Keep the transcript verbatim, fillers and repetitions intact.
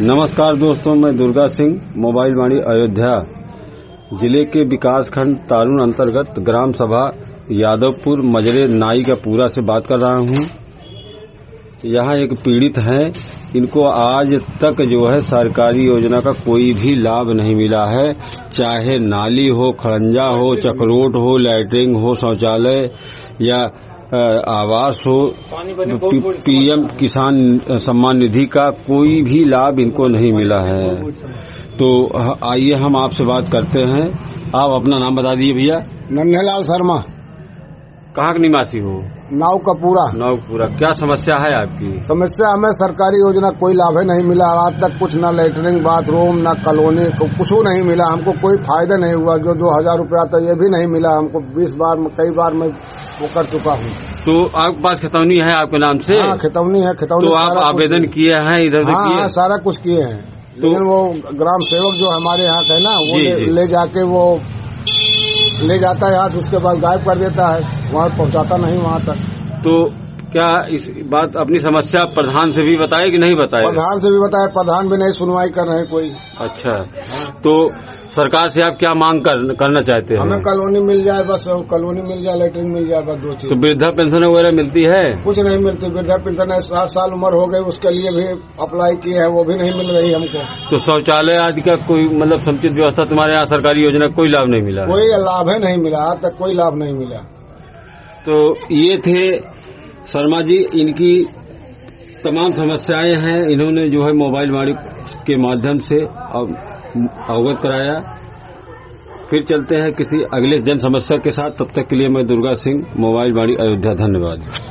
नमस्कार दोस्तों, मैं दुर्गा सिंह, मोबाइल वाणी अयोध्या जिले के विकास खंड तारून अंतर्गत ग्राम सभा यादवपुर मजरे नाई का पूरा से बात कर रहा हूं। यहाँ एक पीड़ित हैं, इनको आज तक जो है सरकारी योजना का कोई भी लाभ नहीं मिला है। चाहे नाली हो, खड़ंजा हो, चक्रोट हो, लैट्रिन हो, शौचालय या आवास हो, पीएम किसान सम्मान निधि का कोई भी लाभ इनको नहीं मिला है। तो आइए हम आपसे बात करते हैं। आप अपना नाम बता दीजिए भैया। नन्हेलाल शर्मा। कहाँ के निवासी हो? नाव का पूरा। नाव पूरा। क्या समस्या है आपकी? समस्या, हमें सरकारी योजना कोई लाभ ही नहीं मिला आज तक। कुछ ना लैट्रिन, बाथरूम, ना कॉलोनी, कुछ नहीं मिला हमको। कोई फायदा नहीं हुआ। जो दो हजार रूपया था ये भी नहीं मिला हमको। बीस बार कई बार मैं वो कर चुका हूँ। तो आपके पास खितौनी है आपके नाम से? हाँ, खितौनी है। खितौनी तो आप आवेदन किए हैं इधर? हाँ, हाँ, सारा कुछ किए हैं। तो लेकिन वो ग्राम सेवक जो हमारे यहाँ है ना, वो ले, ले जाके वो ले जाता है यहाँ, उसके बाद गायब कर देता है, वहाँ पहुँचाता नहीं वहाँ तक। तो क्या इस बात अपनी समस्या प्रधान से भी बताए कि नहीं बताए? प्रधान से भी बताया, प्रधान भी नहीं सुनवाई कर रहे कोई। अच्छा, तो सरकार से आप क्या मांग कर, करना चाहते हैं? हमें कॉलोनी मिल जाए, बस कॉलोनी मिल जाए, लैट्रिन मिल जाए, बस दो चीज। तो वृद्धा पेंशन वगैरह मिलती है? कुछ नहीं मिलती। वृद्धा पेंशन है, साठ साल उम्र हो गई, उसके लिए भी अप्लाई किए है, वो भी नहीं मिल रही हमको। तो शौचालय आदि का कोई मतलब समुचित व्यवस्था तुम्हारे यहाँ सरकारी योजना कोई लाभ नहीं मिला? कोई लाभ ही नहीं मिला, आज तक कोई लाभ नहीं मिला। तो ये थे शर्मा जी, इनकी तमाम समस्याएं हैं, इन्होंने जो है मोबाइल वाणी के माध्यम से अवगत कराया। फिर चलते हैं किसी अगले जन समस्या के साथ। तब तक के लिए मैं दुर्गा सिंह, मोबाइल वाणी अयोध्या। धन्यवाद।